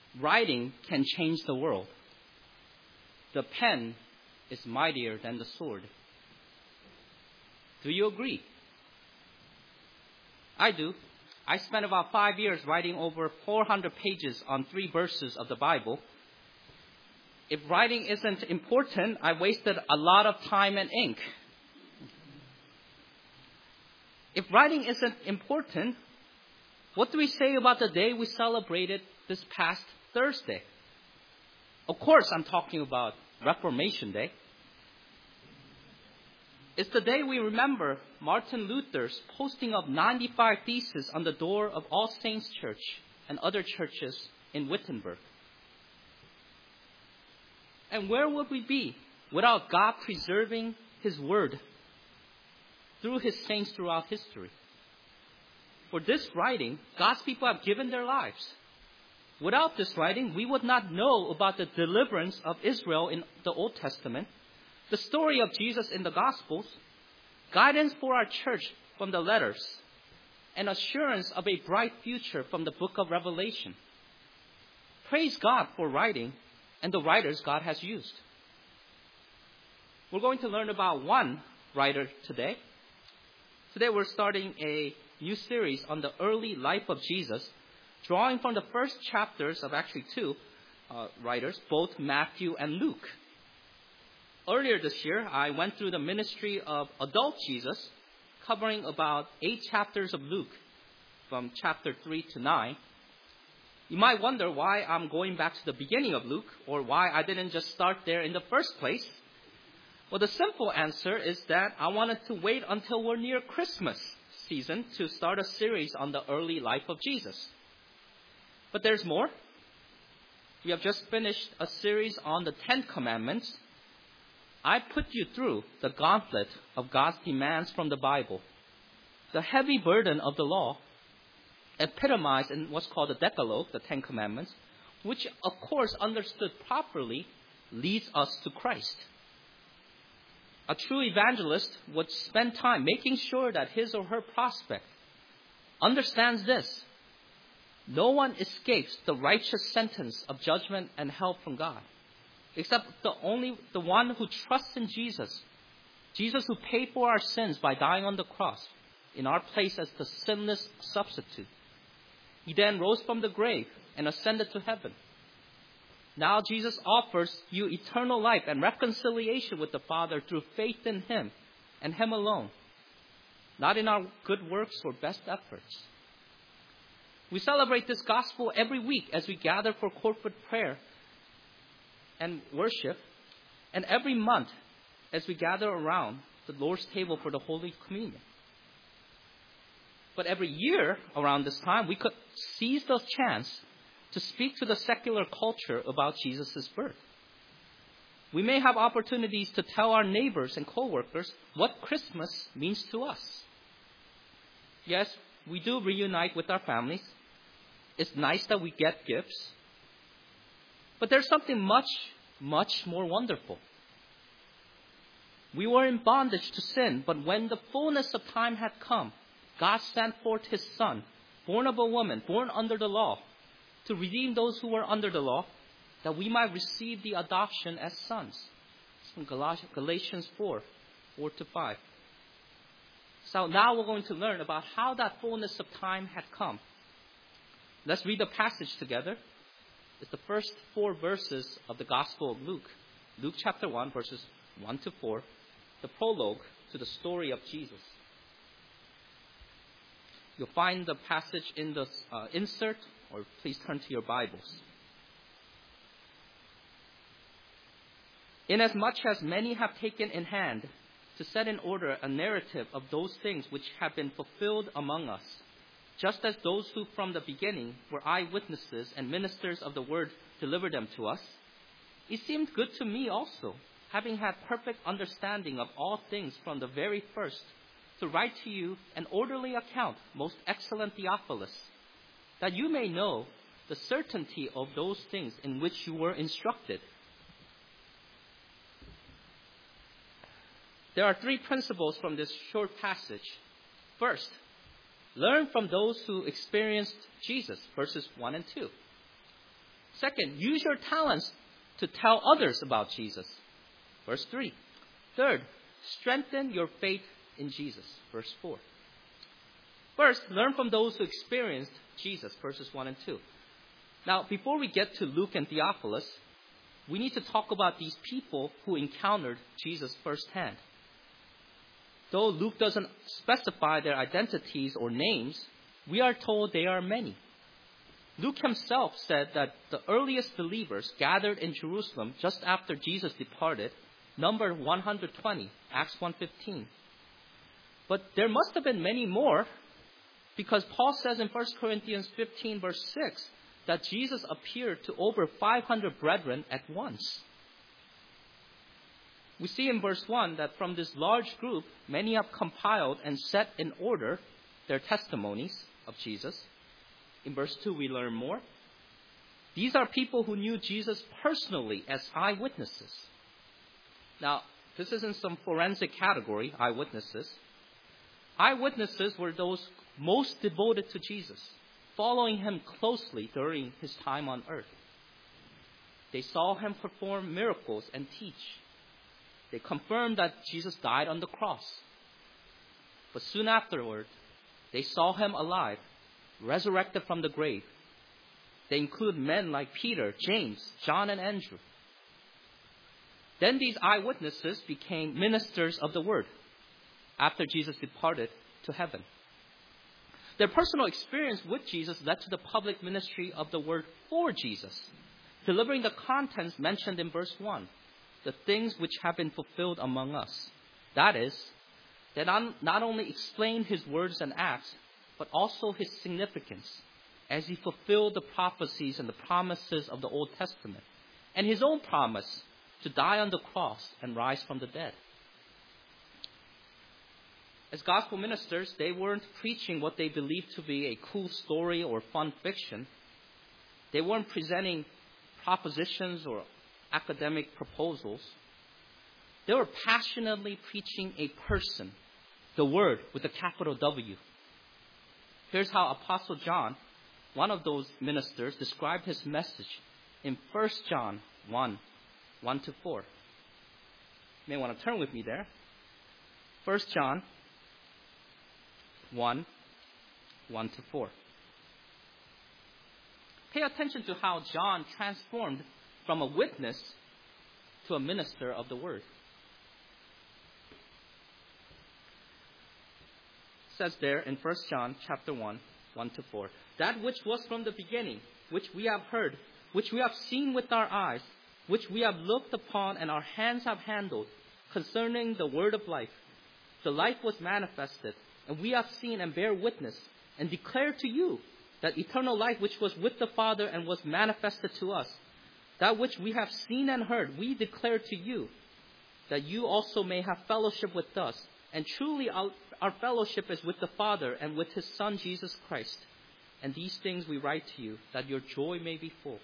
Writing can change the world. The pen is mightier than the sword. Do you agree? I do. I spent about 5 years writing over 400 pages on 3 verses of the Bible. If writing isn't important, I wasted a lot of time and ink. If writing isn't important, what do we say about the day we celebrated this past Thursday? Of course, I'm talking about Reformation Day. It's the day we remember Martin Luther's posting of 95 theses on the door of All Saints Church and other churches in Wittenberg. And where would we be without God preserving His Word through His saints throughout history? For this writing, God's people have given their lives. Without this writing, we would not know about the deliverance of Israel in the Old Testament, the story of Jesus in the Gospels, guidance for our church from the letters, and assurance of a bright future from the book of Revelation. Praise God for writing and the writers God has used. We're going to learn about one writer today. Today we're starting a new series on the early life of Jesus, drawing from the first chapters of actually 2 writers, both Matthew and Luke. Earlier this year, I went through the ministry of adult Jesus, covering about 8 chapters of Luke, from chapter 3 to 9. You might wonder why I'm going back to the beginning of Luke, or why I didn't just start there in the first place. Well, the simple answer is that I wanted to wait until we're near Christmas season to start a series on the early life of Jesus. But there's more. We have just finished a series on the 10 Commandments. I put you through the gauntlet of God's demands from the Bible, the heavy burden of the law, epitomized in what's called the Decalogue, the 10 Commandments, which, of course, understood properly, leads us to Christ. A true evangelist would spend time making sure that his or her prospect understands this: no one escapes the righteous sentence of judgment and hell from God, except the one who trusts in Jesus. Jesus who paid for our sins by dying on the cross in our place as the sinless substitute. He then rose from the grave and ascended to heaven. Now Jesus offers you eternal life and reconciliation with the Father through faith in Him and Him alone, not in our good works or best efforts. We celebrate this gospel every week as we gather for corporate prayer and worship, and every month as we gather around the Lord's table for the Holy Communion. But every year around this time, we could seize the chance to speak to the secular culture about Jesus' birth. We may have opportunities to tell our neighbors and co-workers what Christmas means to us. Yes, we do reunite with our families. It's nice that we get gifts. But there's something much, much more wonderful. We were in bondage to sin, but when the fullness of time had come, God sent forth His Son, born of a woman, born under the law, to redeem those who were under the law, that we might receive the adoption as sons. It's from Galatians 4:4-5. So now we're going to learn about how that fullness of time had come. Let's read the passage together. It's the first 4 verses of the Gospel of Luke. Luke chapter 1, verses 1-4, the prologue to the story of Jesus. You'll find the passage in the insert, or please turn to your Bibles. Inasmuch as many have taken in hand to set in order a narrative of those things which have been fulfilled among us, just as those who from the beginning were eyewitnesses and ministers of the word delivered them to us, it seemed good to me also, having had perfect understanding of all things from the very first, to write to you an orderly account, most excellent Theophilus, that you may know the certainty of those things in which you were instructed. There are 3 principles from this short passage. First, learn from those who experienced Jesus, verses 1 and 2. Second, use your talents to tell others about Jesus. Verse 3. Third, strengthen your faith in Jesus. Verse 4. First, learn from those who experienced Jesus. Verses 1 and 2. Now, before we get to Luke and Theophilus, we need to talk about these people who encountered Jesus firsthand. Though Luke doesn't specify their identities or names, we are told they are many. Luke himself said that the earliest believers gathered in Jerusalem just after Jesus departed numbered 120, Acts 1:15. But there must have been many more, because Paul says in 1 Corinthians 15, verse 6, that Jesus appeared to over 500 brethren at once. We see in verse 1 that from this large group, many have compiled and set in order their testimonies of Jesus. In verse 2, we learn more. These are people who knew Jesus personally as eyewitnesses. Now, this isn't some forensic category, eyewitnesses. Eyewitnesses were those most devoted to Jesus, following him closely during his time on earth. They saw him perform miracles and teach. They confirmed that Jesus died on the cross. But soon afterward, they saw him alive, resurrected from the grave. They include men like Peter, James, John, and Andrew. Then these eyewitnesses became ministers of the word after Jesus departed to heaven. Their personal experience with Jesus led to the public ministry of the word for Jesus, delivering the contents mentioned in verse 1, the things which have been fulfilled among us. That is, they not only explained his words and acts, but also his significance as he fulfilled the prophecies and the promises of the Old Testament, and his own promise to die on the cross and rise from the dead. As gospel ministers, they weren't preaching what they believed to be a cool story or fun fiction. They weren't presenting propositions or academic proposals. They were passionately preaching a person, the Word with a capital W. Here's how Apostle John, one of those ministers, described his message in 1 John 1, 1-4. You may want to turn with me there. 1 John 1, 1-4. Pay attention to how John transformed from a witness to a minister of the word. It says there in 1 John chapter 1, 1-4, that which was from the beginning, which we have heard, which we have seen with our eyes, which we have looked upon and our hands have handled, concerning the word of life. The life was manifested, and we have seen and bear witness, and declare to you that eternal life which was with the Father and was manifested to us. That which we have seen and heard, we declare to you, that you also may have fellowship with us. And truly our fellowship is with the Father and with his Son, Jesus Christ. And these things we write to you, that your joy may be full.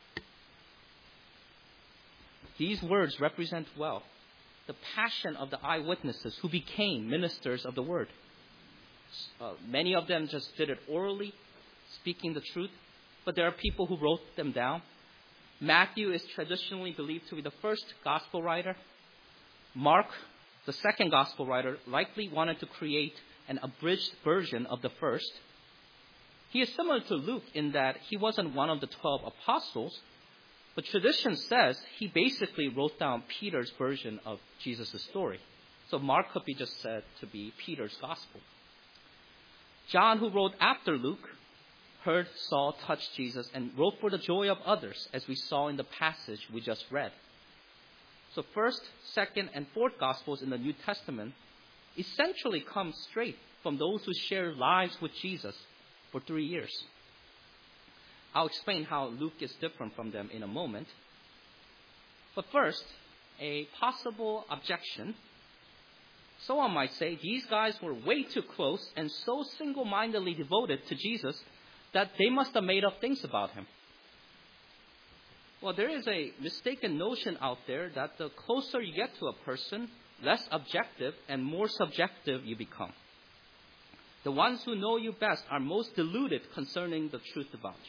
These words represent well the passion of the eyewitnesses who became ministers of the word. Many of them just did it orally, speaking the truth, but there are people who wrote them down. Matthew is traditionally believed to be the first gospel writer. Mark, the second gospel writer, likely wanted to create an abridged version of the first. He is similar to Luke in that he wasn't one of the 12 apostles, but tradition says he basically wrote down Peter's version of Jesus' story. So Mark could be just said to be Peter's gospel. John, who wrote after Luke, heard, saw, touched Jesus, and wrote for the joy of others, as we saw in the passage we just read. So first, second, and fourth Gospels in the New Testament essentially come straight from those who shared lives with Jesus for 3 years. I'll explain how Luke is different from them in a moment. But first, a possible objection. Someone might say these guys were way too close and so single-mindedly devoted to Jesus that they must have made up things about him. Well, there is a mistaken notion out there that the closer you get to a person, less objective and more subjective you become. The ones who know you best are most deluded concerning the truth about you.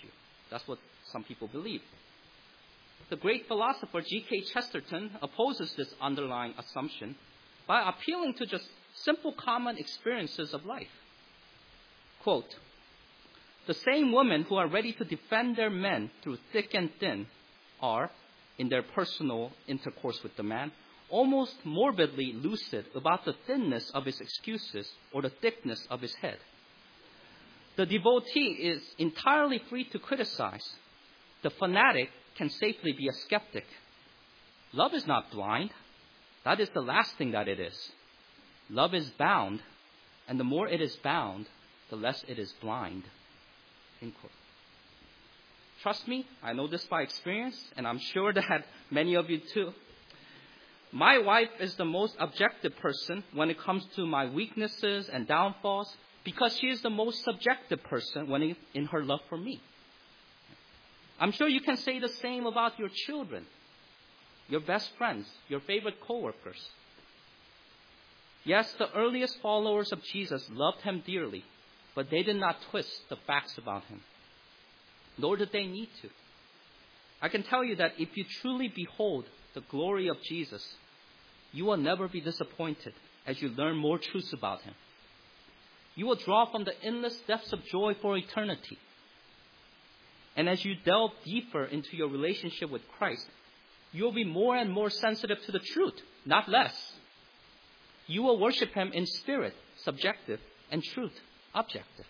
That's what some people believe. The great philosopher G.K. Chesterton opposes this underlying assumption by appealing to just simple common experiences of life. Quote, "The same women who are ready to defend their men through thick and thin are, in their personal intercourse with the man, almost morbidly lucid about the thinness of his excuses or the thickness of his head. The devotee is entirely free to criticize. The fanatic can safely be a skeptic. Love is not blind. That is the last thing that it is. Love is bound, and the more it is bound, the less it is blind." End quote. Trust me, I know this by experience, and I'm sure that many of you too. My wife is the most objective person when it comes to my weaknesses and downfalls because she is the most subjective person when in her love for me. I'm sure you can say the same about your children, your best friends, your favorite coworkers. Yes, the earliest followers of Jesus loved him dearly, but they did not twist the facts about him, nor did they need to. I can tell you that if you truly behold the glory of Jesus, you will never be disappointed as you learn more truths about him. You will draw from the endless depths of joy for eternity. And as you delve deeper into your relationship with Christ, you will be more and more sensitive to the truth, not less. You will worship him in spirit, subjective, and truth, objective.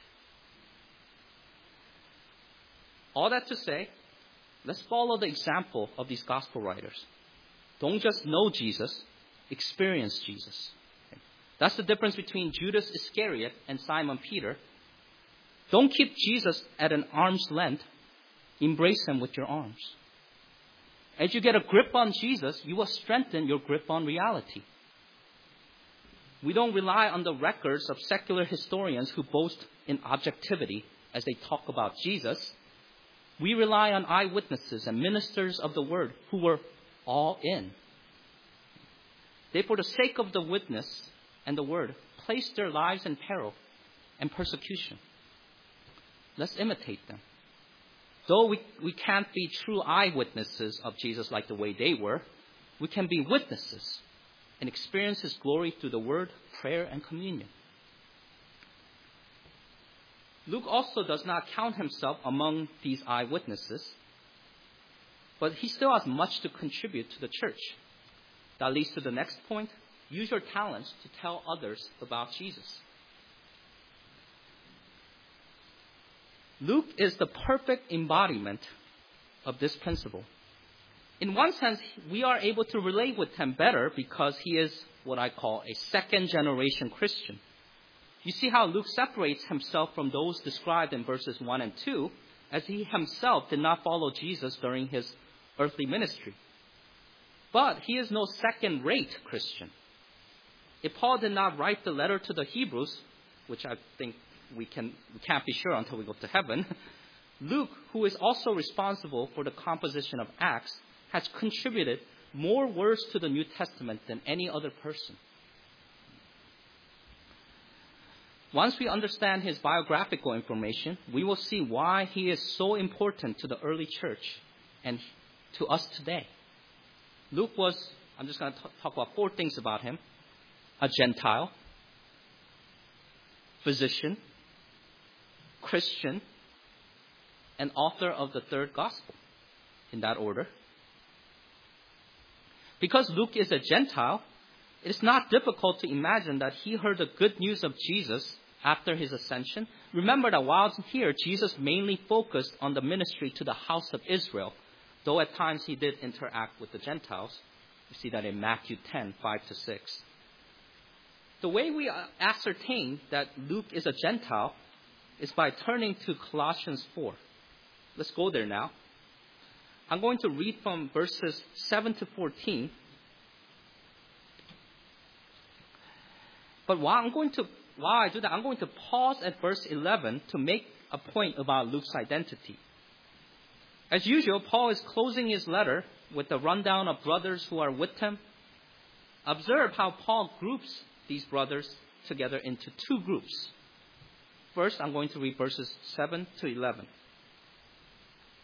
All that to say, let's follow the example of these gospel writers. Don't just know Jesus, experience Jesus. That's the difference between Judas Iscariot and Simon Peter. Don't keep Jesus at an arm's length. Embrace him with your arms. As you get a grip on Jesus, you will strengthen your grip on reality. We don't rely on the records of secular historians who boast in objectivity as they talk about Jesus. We rely on eyewitnesses and ministers of the word who were all in. They, for the sake of the witness and the word, placed their lives in peril and persecution. Let's imitate them. Though we can't be true eyewitnesses of Jesus like the way they were, we can be witnesses and experience his glory through the word, prayer, and communion. Luke also does not count himself among these eyewitnesses, but he still has much to contribute to the church. That leads to the next point. Use your talents to tell others about Jesus. Luke is the perfect embodiment of this principle. In one sense, we are able to relate with him better because he is what I call a second-generation Christian. You see how Luke separates himself from those described in verses 1 and 2, as he himself did not follow Jesus during his earthly ministry. But he is no second-rate Christian. If Paul did not write the letter to the Hebrews, which I think we can't be sure until we go to heaven, Luke, who is also responsible for the composition of Acts, has contributed more words to the New Testament than any other person. Once we understand his biographical information, we will see why he is so important to the early church and to us today. Luke was, I'm just going to talk about 4 things about him: a Gentile, physician, Christian, and author of the 3rd gospel, in that order. Because Luke is a Gentile, it is not difficult to imagine that he heard the good news of Jesus after his ascension. Remember that while here, Jesus mainly focused on the ministry to the house of Israel, though at times he did interact with the Gentiles. You see that in Matthew 10, 5-6. The way we ascertain that Luke is a Gentile is by turning to Colossians 4. Let's go there now. I'm going to read from verses 7-14. But while I do that, I'm going to pause at verse 11 to make a point about Luke's identity. As usual, Paul is closing his letter with a rundown of brothers who are with him. Observe how Paul groups these brothers together into 2 groups. First, I'm going to read verses 7-11.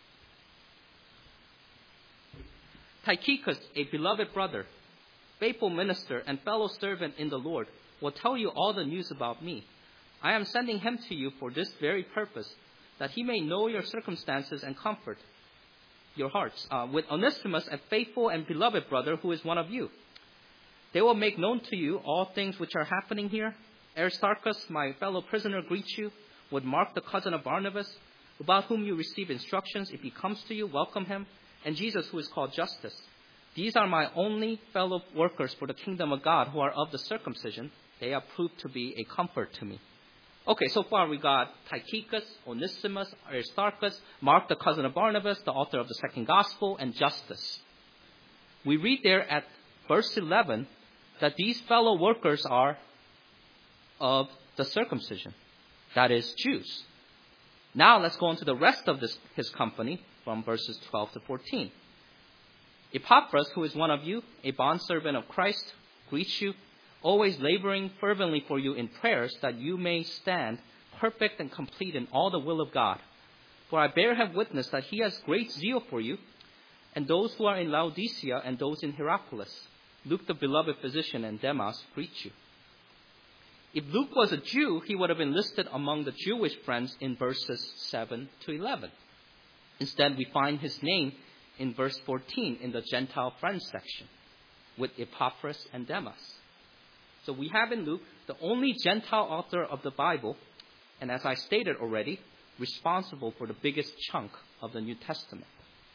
Tychicus, a beloved brother, faithful minister, and fellow servant in the Lord, will tell you all the news about me. I am sending him to you for this very purpose, that he may know your circumstances and comfort your hearts. With Onesimus, a faithful and beloved brother who is one of you. They will make known to you all things which are happening here. Aristarchus, my fellow prisoner, greets you. With Mark, the cousin of Barnabas, about whom you receive instructions. If he comes to you, welcome him. And Jesus, who is called Justus. These are my only fellow workers for the kingdom of God who are of the circumcision. They have proved to be a comfort to me. Okay, so far we got Tychicus, Onesimus, Aristarchus, Mark, the cousin of Barnabas, the author of the second gospel, and Justus. We read there at verse 11 that these fellow workers are of the circumcision, that is, Jews. Now let's go on to the rest of his company from verses 12 to 14. Epaphras, who is one of you, a bondservant of Christ, greets you, always laboring fervently for you in prayers, that you may stand perfect and complete in all the will of God. For I bear him witness that he has great zeal for you, and those who are in Laodicea and those in Hierapolis. Luke, the beloved physician, and Demas greet you. If Luke was a Jew, he would have been listed among the Jewish friends in verses 7 to 11. Instead, we find his name in verse 14 in the Gentile friends section with Epaphras and Demas. So we have in Luke the only Gentile author of the Bible, and as I stated already, responsible for the biggest chunk of the New Testament.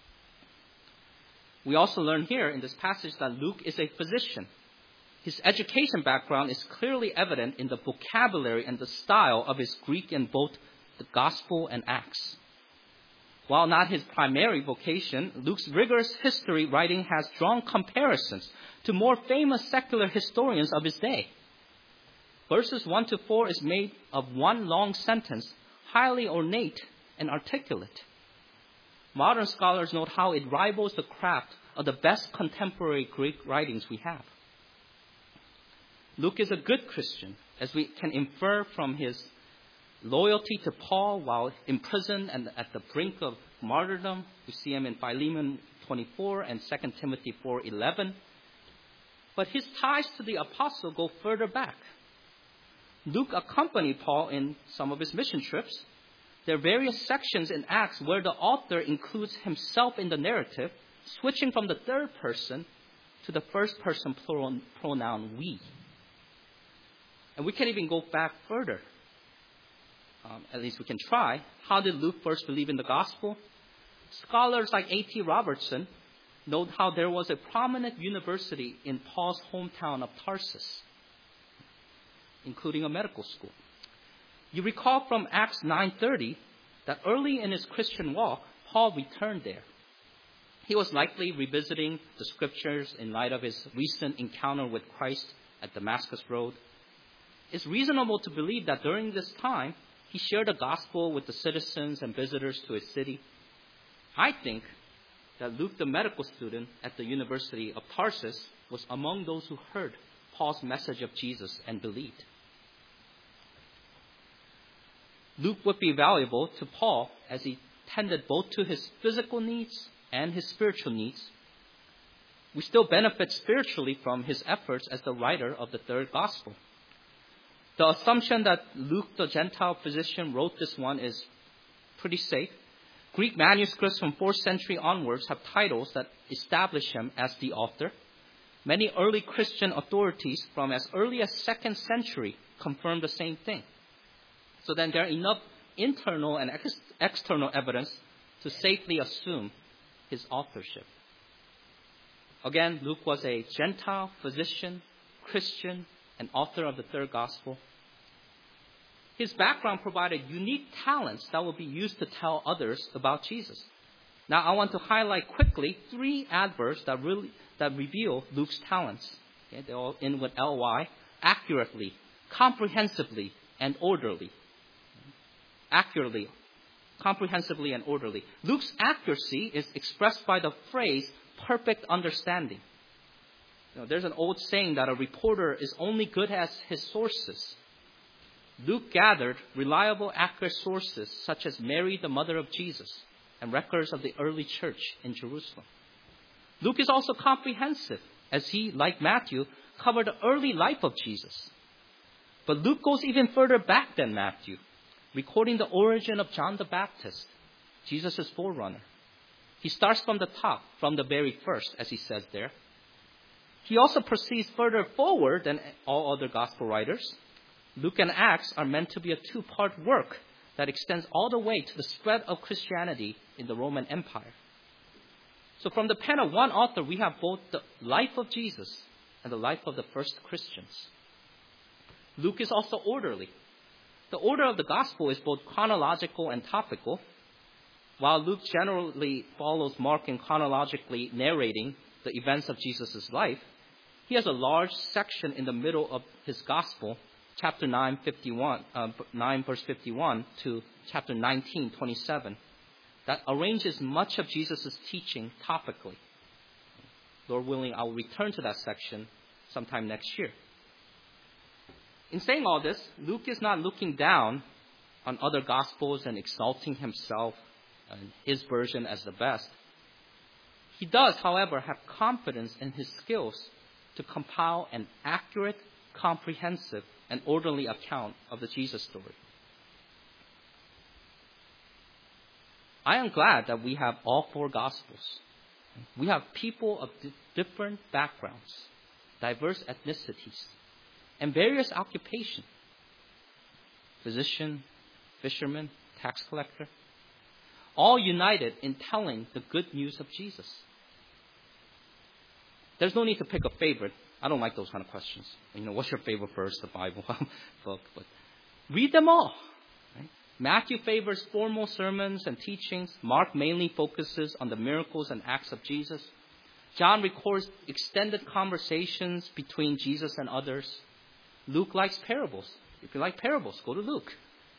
We also learn here in this passage that Luke is a physician. His education background is clearly evident in the vocabulary and the style of his Greek in both the Gospel and Acts. While not his primary vocation, Luke's rigorous history writing has drawn comparisons to more famous secular historians of his day. Verses 1 to 4 is made of one long sentence, highly ornate and articulate. Modern scholars note how it rivals the craft of the best contemporary Greek writings we have. Luke is a good Christian, as we can infer from his loyalty to Paul while imprisoned and at the brink of martyrdom. We see him in Philemon 24 and 2 Timothy 4:11. But his ties to the apostle go further back. Luke accompanied Paul in some of his mission trips. There are various sections in Acts where the author includes himself in the narrative, switching from the third person to the first person pronoun we. And we can even go back further. At least we can try. How did Luke first believe in the gospel? Scholars like A.T. Robertson note how there was a prominent university in Paul's hometown of Tarsus, including a medical school. You recall from Acts 9:30 that early in his Christian walk, Paul returned there. He was likely revisiting the scriptures in light of his recent encounter with Christ at Damascus Road. It's reasonable to believe that during this time, he shared the gospel with the citizens and visitors to his city. I think that Luke, the medical student at the University of Tarsus, was among those who heard Paul's message of Jesus and believed. Luke would be valuable to Paul as he tended both to his physical needs and his spiritual needs. We still benefit spiritually from his efforts as the writer of the third gospel. The assumption that Luke, the Gentile physician, wrote this one is pretty safe. Greek manuscripts from 4th century onwards have titles that establish him as the author. Many early Christian authorities from as early as 2nd century confirm the same thing. So then there are enough internal and external evidence to safely assume his authorship. Again, Luke was a Gentile physician, Christian, and author of the third gospel. His background provided unique talents that will be used to tell others about Jesus. Now, I want to highlight quickly 3 adverbs that reveal Luke's talents. Okay, they're all in with ly: accurately, comprehensively, and orderly. Accurately, comprehensively, and orderly. Luke's accuracy is expressed by the phrase perfect understanding. There's an old saying that a reporter is only good as his sources. Luke gathered reliable, accurate sources such as Mary, the mother of Jesus, and records of the early church in Jerusalem. Luke is also comprehensive, as he, like Matthew, covered the early life of Jesus. But Luke goes even further back than Matthew, recording the origin of John the Baptist, Jesus' forerunner. He starts from the top, from the very first, as he says there. He also proceeds further forward than all other gospel writers. Luke and Acts are meant to be a two-part work that extends all the way to the spread of Christianity in the Roman Empire. So from the pen of one author, we have both the life of Jesus and the life of the first Christians. Luke is also orderly. The order of the gospel is both chronological and topical. While Luke generally follows Mark in chronologically narrating the events of Jesus' life, he has a large section in the middle of his gospel, chapter 9, verse 51 to chapter 19, 27, that arranges much of Jesus' teaching topically. Lord willing, I will return to that section sometime next year. In saying all this, Luke is not looking down on other gospels and exalting himself and his version as the best. He does, however, have confidence in his skills to compile an accurate, comprehensive, and orderly account of the Jesus story. I am glad that we have all four Gospels. We have people of different backgrounds, diverse ethnicities, and various occupations. Physician, fisherman, tax collector. All united in telling the good news of Jesus. There's no need to pick a favorite. I don't like those kind of questions. What's your favorite verse, the Bible book? But read them all. Right? Matthew favors formal sermons and teachings. Mark mainly focuses on the miracles and acts of Jesus. John records extended conversations between Jesus and others. Luke likes parables. If you like parables, go to Luke.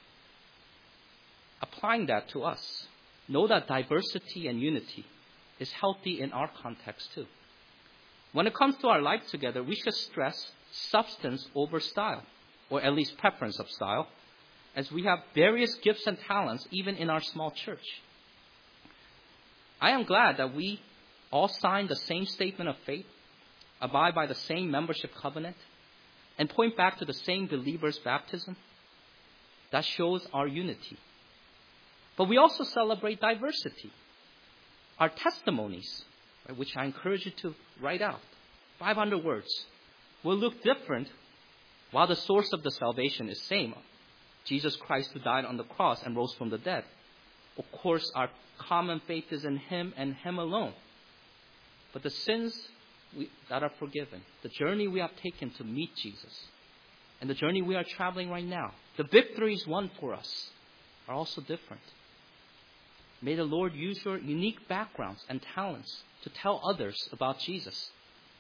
Applying that to us, know that diversity and unity is healthy in our context too. When it comes to our life together, we should stress substance over style, or at least preference of style, as we have various gifts and talents even in our small church. I am glad that we all sign the same statement of faith, abide by the same membership covenant, and point back to the same believer's baptism. That shows our unity. But we also celebrate diversity. Our testimonies, which I encourage you to write out, 500 words, will look different while the source of the salvation is same. Jesus Christ, who died on the cross and rose from the dead. Of course, our common faith is in Him and Him alone. But the sins that are forgiven, the journey we have taken to meet Jesus, and the journey we are traveling right now, the victories won for us are also different. May the Lord use your unique backgrounds and talents to tell others about Jesus.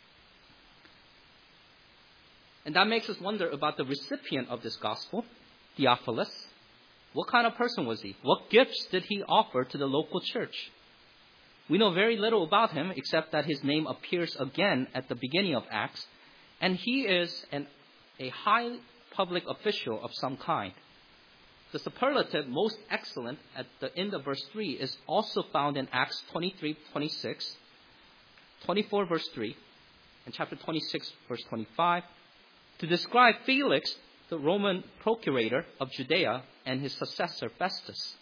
And that makes us wonder about the recipient of this gospel, Theophilus. What kind of person was he? What gifts did he offer to the local church? We know very little about him except that his name appears again at the beginning of Acts, and he is a high public official of some kind. The superlative most excellent at the end of verse 3 is also found in Acts 23:26, 24 verse 3, and chapter 26 verse 25, to describe Felix, the Roman procurator of Judea, and his successor Festus.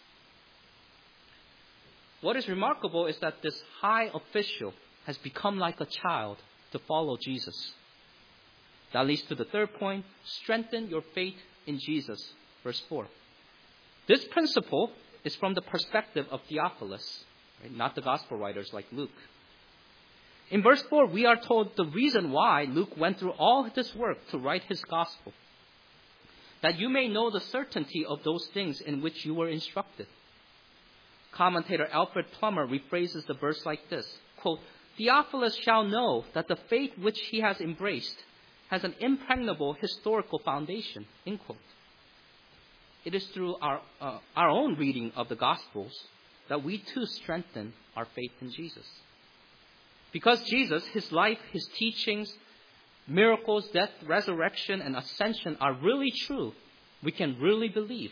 What is remarkable is that this high official has become like a child to follow Jesus. That leads to the third point, strengthen your faith in Jesus, verse 4. This principle is from the perspective of Theophilus, right? Not the gospel writers like Luke. In verse 4, we are told the reason why Luke went through all this work to write his gospel. That you may know the certainty of those things in which you were instructed. Commentator Alfred Plummer rephrases the verse like this, quote, Theophilus shall know that the faith which he has embraced has an impregnable historical foundation, end quote. It is through our own reading of the Gospels that we too strengthen our faith in Jesus. Because Jesus, his life, his teachings, miracles, death, resurrection, and ascension are really true, we can really believe.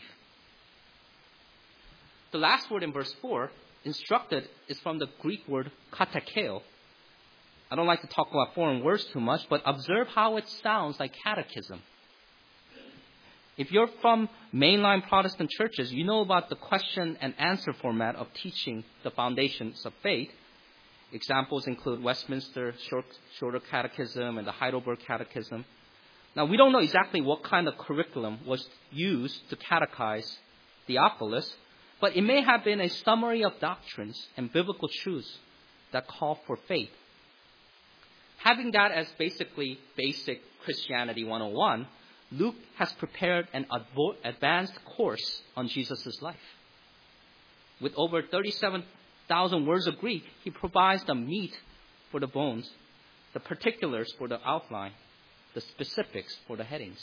The last word in verse 4, instructed, is from the Greek word katakeo, I don't like to talk about foreign words too much, but observe how it sounds like catechism. If you're from mainline Protestant churches, you know about the question and answer format of teaching the foundations of faith. Examples include Westminster Shorter Catechism and the Heidelberg Catechism. Now, we don't know exactly what kind of curriculum was used to catechize Theophilus, but it may have been a summary of doctrines and biblical truths that call for faith. Having that as basically basic Christianity 101, Luke has prepared an advanced course on Jesus' life. With over 37,000 words of Greek, he provides the meat for the bones, the particulars for the outline, the specifics for the headings.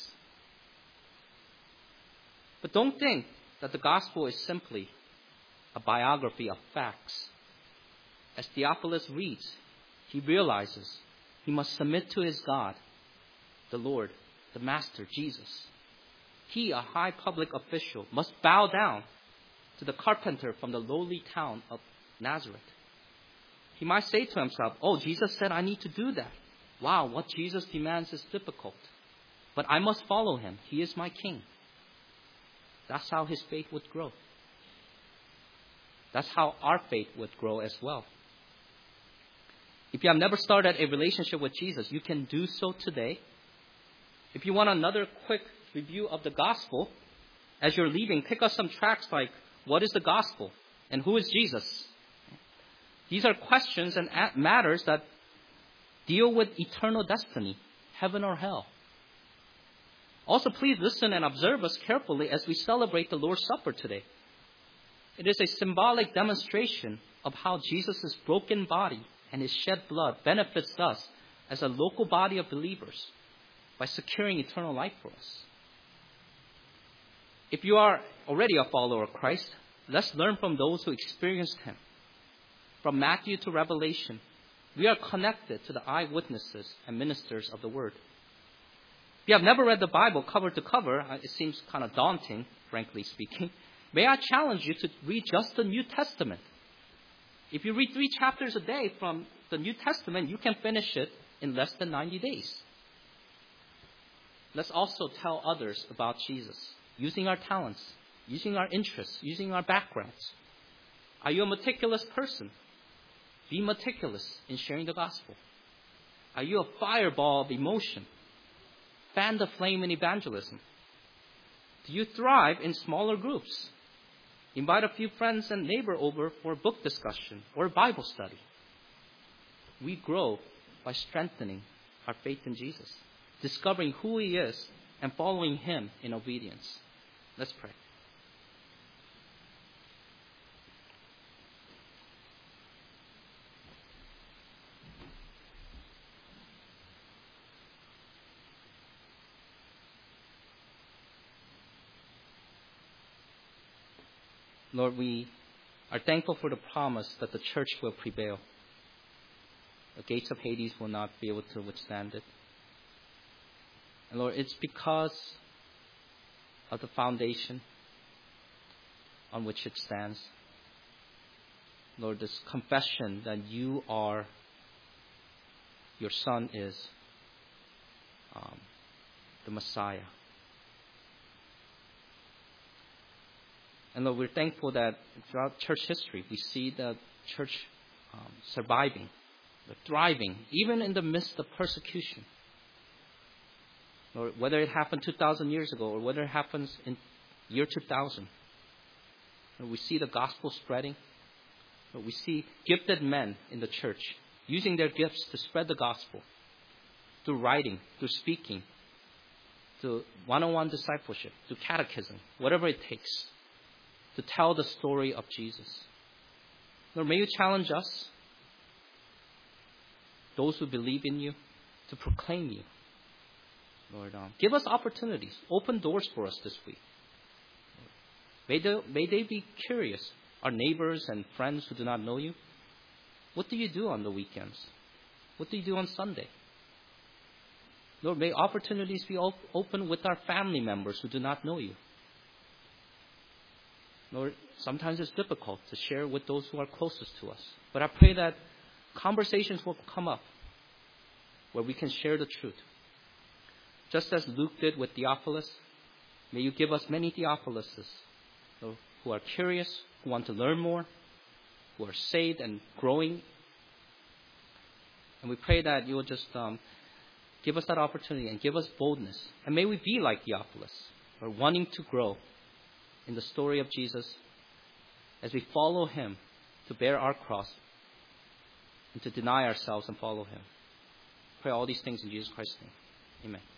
But don't think that the gospel is simply a biography of facts. As Theophilus reads, he realizes he must submit to his God, the Lord, the Master, Jesus. He, a high public official, must bow down to the carpenter from the lowly town of Nazareth. He might say to himself, oh, Jesus said I need to do that. Wow, what Jesus demands is difficult. But I must follow him. He is my king. That's how his faith would grow. That's how our faith would grow as well. If you have never started a relationship with Jesus, you can do so today. If you want another quick review of the gospel, as you're leaving, pick up some tracts like, what is the gospel? And who is Jesus? These are questions and matters that deal with eternal destiny, heaven or hell. Also, please listen and observe us carefully as we celebrate the Lord's Supper today. It is a symbolic demonstration of how Jesus' broken body and his shed blood benefits us as a local body of believers by securing eternal life for us. If you are already a follower of Christ, let's learn from those who experienced him. From Matthew to Revelation, we are connected to the eyewitnesses and ministers of the Word. If you have never read the Bible cover to cover, it seems kind of daunting, frankly speaking. May I challenge you to read just the New Testament. If you read 3 chapters a day from the New Testament, you can finish it in less than 90 days. Let's also tell others about Jesus, using our talents, using our interests, using our backgrounds. Are you a meticulous person? Be meticulous in sharing the gospel. Are you a fireball of emotion? Fan the flame in evangelism. Do you thrive in smaller groups? Invite a few friends and neighbor over for a book discussion or a Bible study. We grow by strengthening our faith in Jesus, discovering who he is, and following him in obedience. Let's pray. Lord, we are thankful for the promise that the church will prevail. The gates of Hades will not be able to withstand it. And Lord, it's because of the foundation on which it stands. Lord, this confession that you are, your Son is the Messiah. And Lord, we're thankful that throughout church history, we see the church surviving, thriving, even in the midst of persecution. Lord, whether it happened 2,000 years ago or whether it happens in year 2000, Lord, we see the gospel spreading. Lord, we see gifted men in the church using their gifts to spread the gospel through writing, through speaking, through one-on-one discipleship, through catechism, whatever it takes, to tell the story of Jesus. Lord, may you challenge us, those who believe in you, to proclaim you. Lord, give us opportunities. Open doors for us this week. May they be curious. Our neighbors and friends who do not know you, what do you do on the weekends? What do you do on Sunday? Lord, may opportunities be open with our family members who do not know you. Lord, sometimes it's difficult to share with those who are closest to us. But I pray that conversations will come up where we can share the truth. Just as Luke did with Theophilus, may you give us many Theophiluses who are curious, who want to learn more, who are saved and growing. And we pray that you will just give us that opportunity and give us boldness. And may we be like Theophilus, or wanting to grow in the story of Jesus as we follow him to bear our cross and to deny ourselves and follow him. Pray all these things in Jesus Christ's name. Amen.